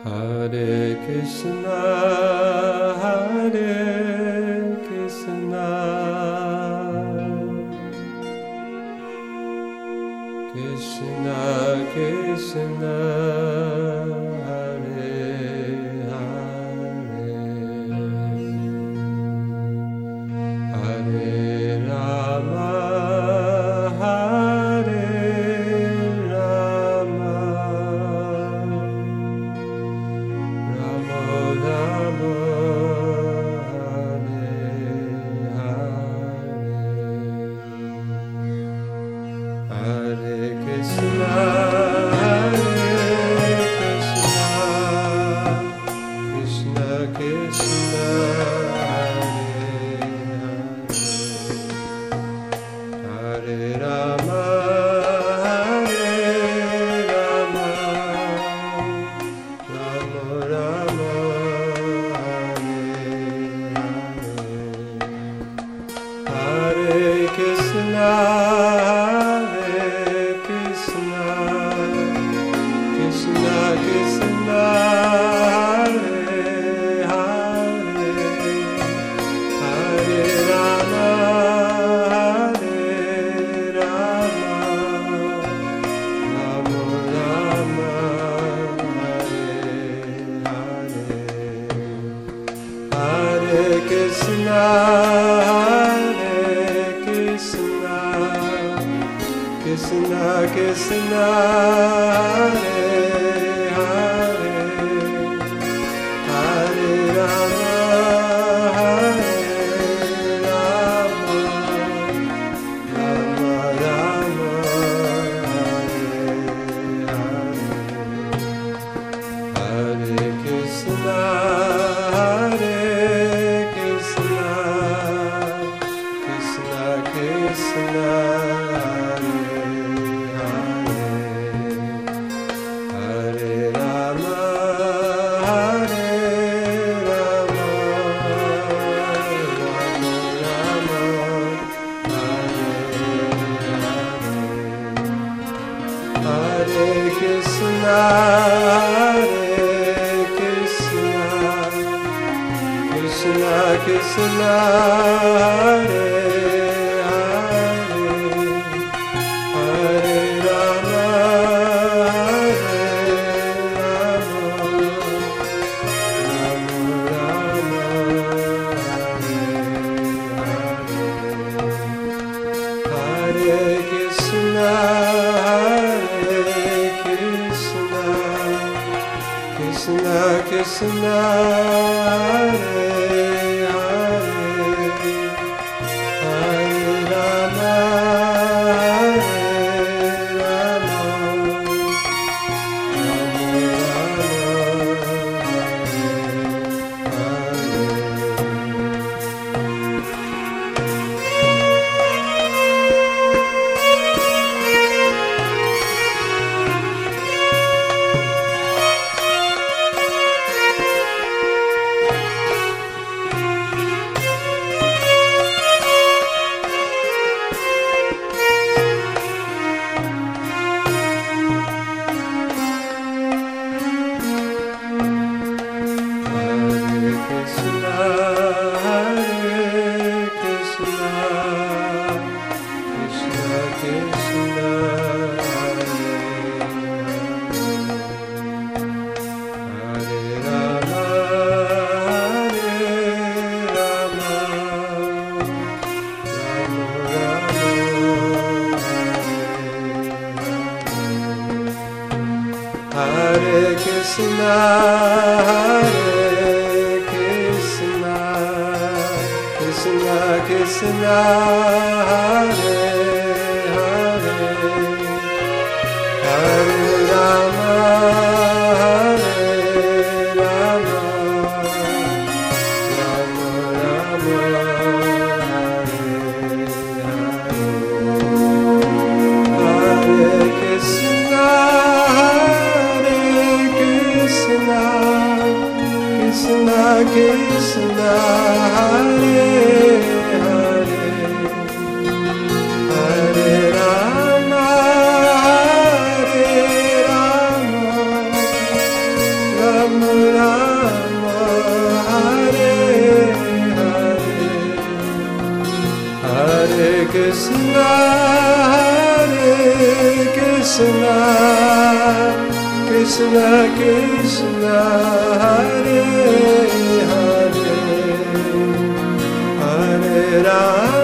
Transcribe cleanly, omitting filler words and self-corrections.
Hare Krishna, Hare Krishna, Krishna Krishna, Hare Hare, Hare Rama, Hare Rama, Rama Rama, Hare Hare, Hare Krishna, Krishna Krishna, Hare Rama, Hare Rama, Rama Rama, Hare Krishna, Krishna Krishna, Hare Rama, Hare Rama, Rama Rama, Hare Krishna, Krishna Krishna, Hare Rama, Rama Rama, Hare Krishna, Krishna Krishna, Hare Rama, Hare Rama, Rama Rama, Hare Krishna, Krishna Krishna, Hare Rama, Hare Krishna, Krishna Krishna, Hare Rama, Hare Krishna, Krishna Krishna, Hare Rama, Rama Rama, Hare Krishna, Krishna Krishna, Hare Hare, Krishna, Krishna Krishna, Hare Hare, Hare Rama.